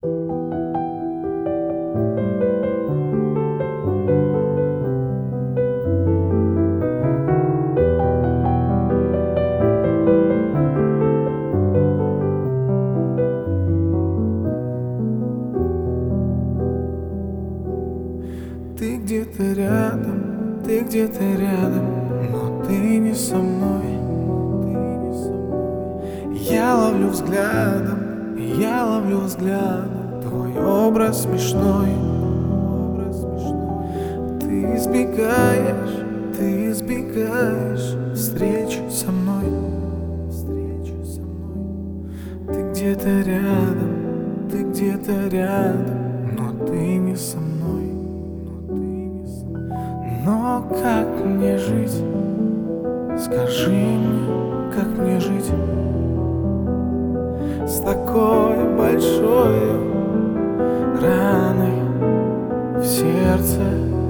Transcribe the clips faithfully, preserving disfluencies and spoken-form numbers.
Ты где-то рядом, ты где-то рядом, но ты не со мной. Я ловлю взглядом, я ловлю взглядом твой образ смешной. Ты избегаешь, ты избегаешь встречи со мной. Ты где-то рядом, ты где-то рядом, но ты не со мной. Но как мне жить? Скажи мне, как мне жить с такой большой раной в сердце?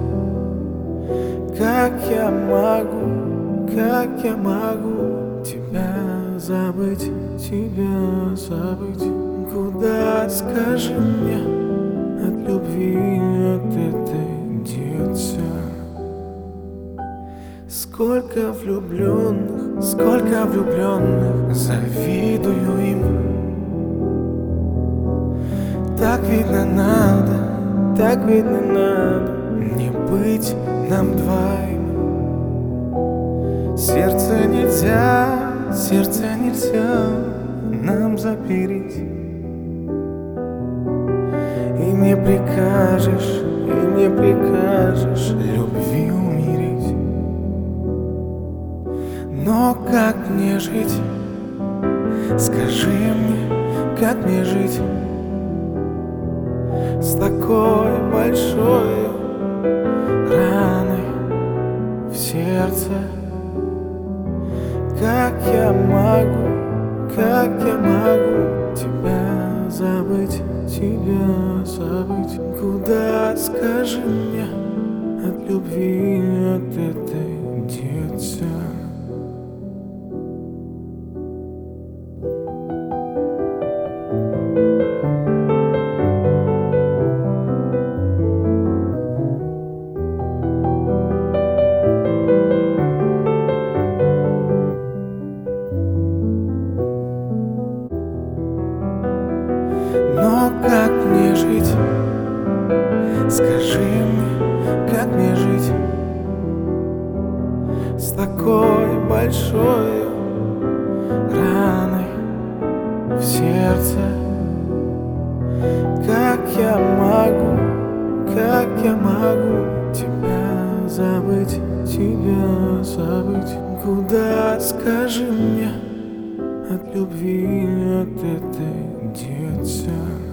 Как я могу, как я могу тебя забыть, тебя забыть? Куда, скажи мне, от любви от этой деться? Сколько влюбленных, сколько влюбленных, завидую им. Так видно надо, так видно надо не быть нам двоим. Сердце нельзя, сердце нельзя нам запереть. И не прикажешь, и не прикажешь любви умереть. Но как мне жить? Скажи мне, как мне жить с такой большой раной в сердце? Как я могу, как я могу тебя забыть, тебя забыть? Куда, скажи мне, от любви от этой деться? Но как мне жить? Скажи мне, как мне жить с такой большой раной в сердце? Как я могу, как я могу тебя забыть, тебя забыть? Куда, скажи мне, от любви от этой деться?